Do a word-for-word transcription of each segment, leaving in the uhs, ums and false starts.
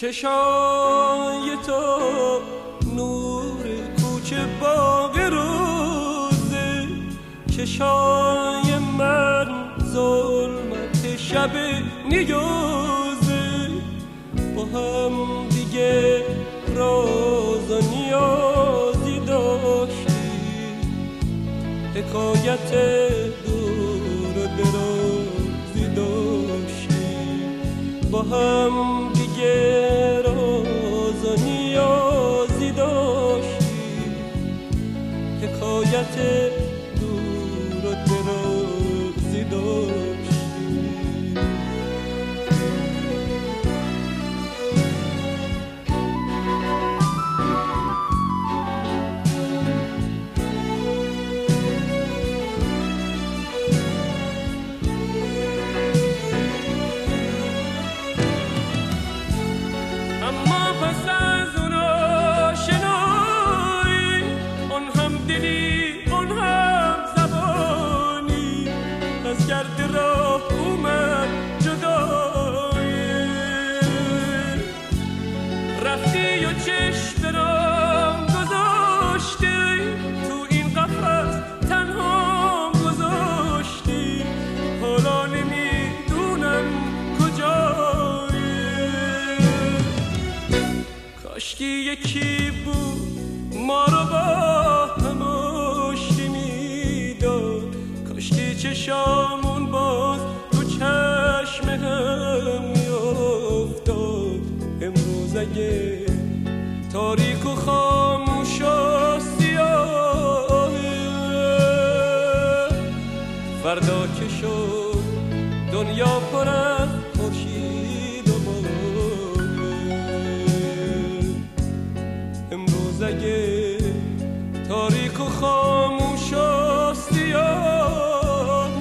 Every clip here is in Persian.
چشای تو نور کوچه باغ روزه، چشای من ظلمت شب نیوزه. با هم دیگه راز و نیازی داشتیم، حکایت دور و درازی داشتیم. با هم دیگه راز و نیازی داشتیم، حکایت دور و درازی داشتیم. رفتی و چشم برام گذاشتی، تو این قفس تنها گذاشتی. حالا نمیدونم کجایی. کاشکی یکی بود ما رو با هم آشتی میداد، کاشکی چشامون باز تو چشم هم میافتاد. امروز اگه تاریک و خاموش و سیاهه، فردا که شد دنیا پر از خورشید و ماهه. امروز اگه تاریک و خاموش و سیاهه،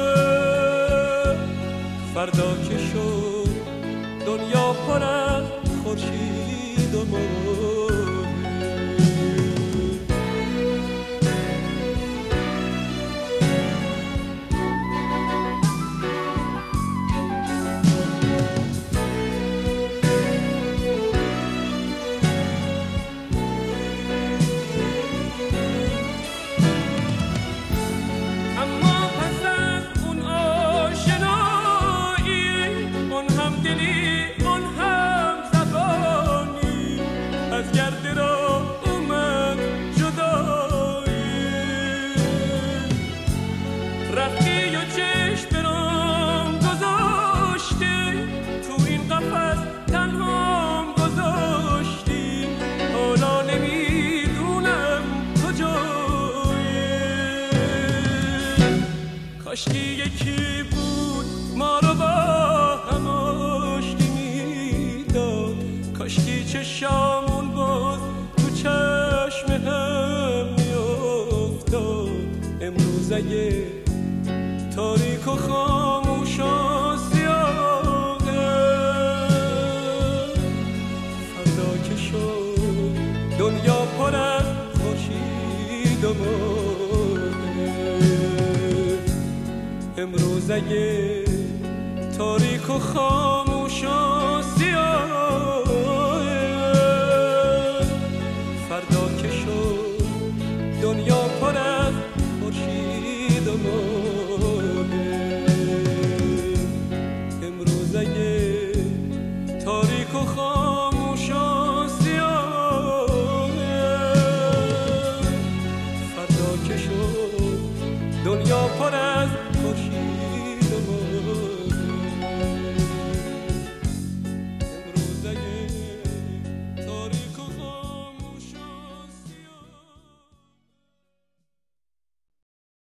فردا که شد دنیا پر از خورشید و ماه. اما پس از اون آشنایی، اون هم دلی اون هم زبانی، از گرد را اومد جدایی. رفتی و چشم برام گذاشتی، تو این قفس تنهام گذاشتی. حالا نمیدونم کجایی. کاشکی یکی بود ما رو با هم آشتی میداد، کاشکی چشامون باز تو چشم هم میافتاد. امروز اگه تاریک و خاموش و سیاهه، فردا که شد دنیا پر از خورشید و ماه. امروز اگه تاریک و خاموش و